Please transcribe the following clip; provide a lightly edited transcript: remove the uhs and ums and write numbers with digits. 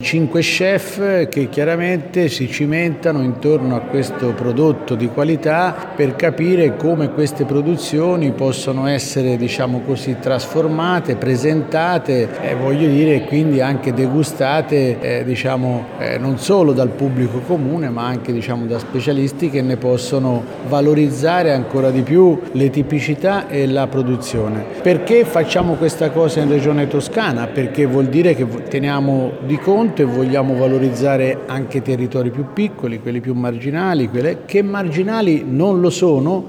5 chef che chiaramente si cimentano intorno a questo prodotto di qualità per capire come queste produzioni possono essere, diciamo così, trasformate, presentate e quindi anche degustate non solo dal pubblico comune ma anche da specialisti che ne possono valorizzare ancora di più le tipicità e la produzione. Perché facciamo questa cosa in Regione Toscana? Perché vuol dire che teniamo di conto e vogliamo valorizzare anche i territori più piccoli, quelli più marginali, quelle che marginali non lo sono,